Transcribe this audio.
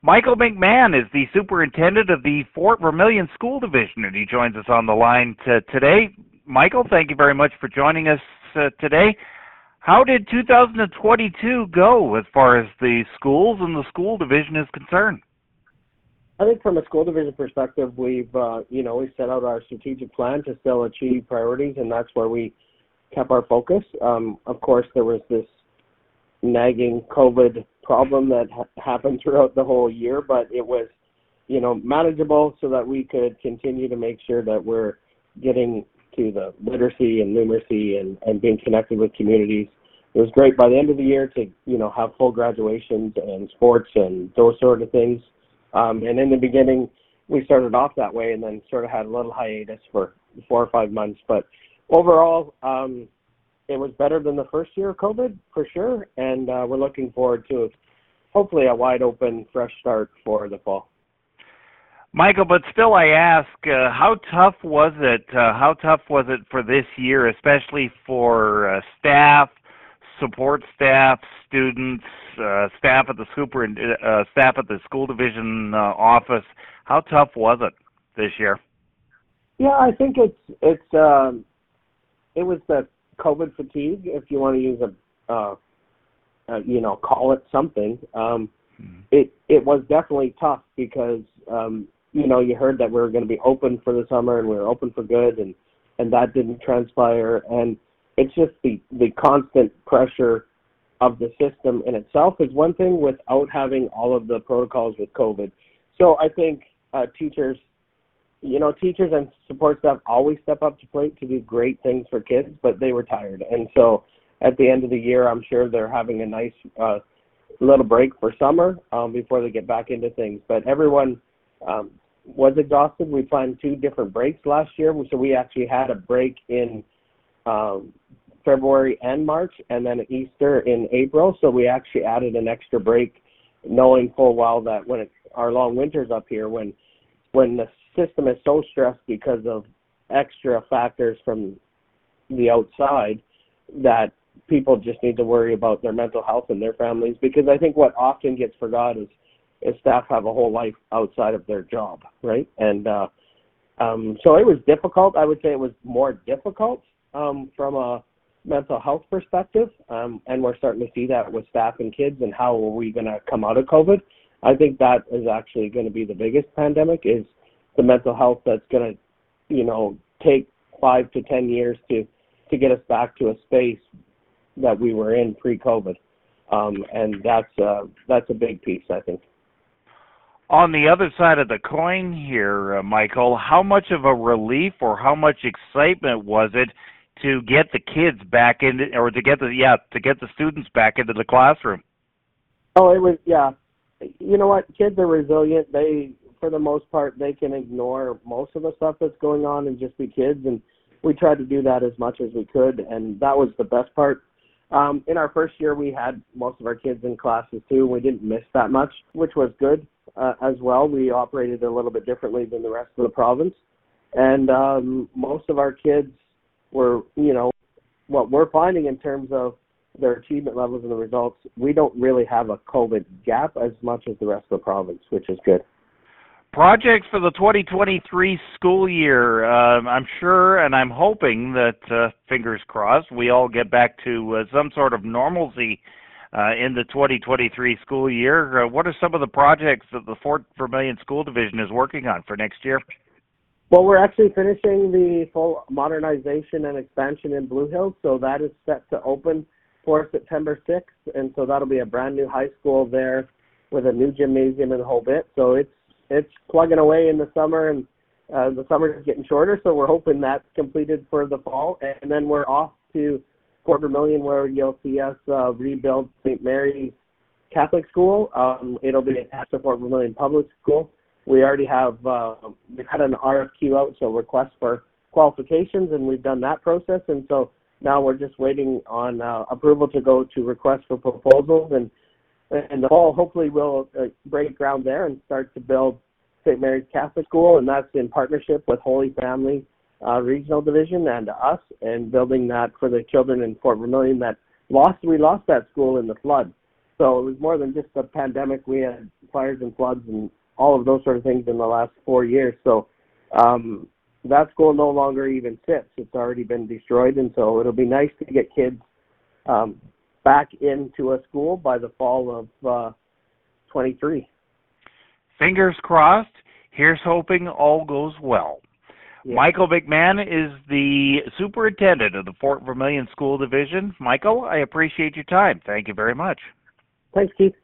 Michael McMahon is the superintendent of the Fort Vermilion School Division, and he joins us on the line today. Michael, thank you very much for joining us today. How did 2022 go as far as the schools and the school division is concerned? I think from a school division perspective, we set out our strategic plan to still achieve priorities, and that's where we kept our focus. Of course, there was this nagging COVID problem that happened throughout the whole year, but it was, manageable so that we could continue to make sure that we're getting to the literacy and numeracy and being connected with communities. It was great by the end of the year to, have full graduations and sports and those sort of things. And in the beginning, we started off that way and then sort of had a little hiatus for 4 or 5 months. But overall, it was better than the first year of COVID, for sure. And we're looking forward to hopefully a wide open, fresh start for the fall. Michael, but still I ask, how tough was it? How tough was it for this year, especially for staff, support staff, students, staff at the staff at the school division office? How tough was it this year? Yeah, I think it was the COVID fatigue, if you want to use call it something. It was definitely tough because you heard that we were going to be open for the summer and we were open for good, and that didn't transpire. And it's just the constant pressure of the system in itself is one thing without having all of the protocols with COVID. So I think teachers and support staff always step up to plate to do great things for kids, but they were tired. And so at the end of the year, I'm sure they're having a nice little break for summer before they get back into things. But everyone was exhausted. We planned 2 different breaks last year. So we actually had a break in February and March, and then Easter in April. So we actually added an extra break, knowing full well that when our long winters up here, when the system is so stressed because of extra factors from the outside, that people just need to worry about their mental health and their families. Because I think what often gets forgotten is staff have a whole life outside of their job, right? And so it was difficult. I would say it was more difficult from a mental health perspective, and we're starting to see that with staff and kids and how are we going to come out of COVID. I think that is actually going to be the biggest pandemic, is the mental health that's going to, take 5 to 10 years to get us back to a space that we were in pre-COVID. And that's a big piece, I think. On the other side of the coin here, Michael, how much of a relief or how much excitement was it to get the kids back into, or to get the students back into the classroom? Oh, it was, yeah. You know what? Kids are resilient. For the most part, they can ignore most of the stuff that's going on and just be kids. And we tried to do that as much as we could, and that was the best part. In our first year, we had most of our kids in classes too. We didn't miss that much, which was good as well. We operated a little bit differently than the rest of the province. And most of our kids were, what we're finding in terms of their achievement levels and the results, we don't really have a COVID gap as much as the rest of the province, which is good. Projects for the 2023 school year. I'm sure and I'm hoping that, fingers crossed, we all get back to some sort of normalcy in the 2023 school year. What are some of the projects that the Fort Vermilion School Division is working on for next year? Well, we're actually finishing the full modernization and expansion in Blue Hills, so that is set to open for September 6th, and so that'll be a brand new high school there with a new gymnasium and the whole bit. So it's plugging away in the summer, and the summer is getting shorter, so we're hoping that's completed for the fall. And then we're off to Fort Vermilion, where you'll see us rebuild St. Mary's Catholic School. It'll be attached to Fort Vermilion Public School. We already have, we've had an RFQ out, so request for qualifications, and we've done that process. And so now we're just waiting on approval to go to request for proposals. And in the fall, hopefully we'll break ground there and start to build St. Mary's Catholic School, and that's in partnership with Holy Family Regional Division and us, and building that for the children in Fort Vermilion we lost that school in the flood. So it was more than just a pandemic. We had fires and floods and all of those sort of things in the last 4 years. So that school no longer even sits. It's already been destroyed, and so it'll be nice to get kids back into a school by the fall of 23. Fingers crossed. Here's hoping all goes well. Yeah. Michael McMahon is the superintendent of the Fort Vermilion School Division. Michael, I appreciate your time. Thank you very much. Thanks, Keith.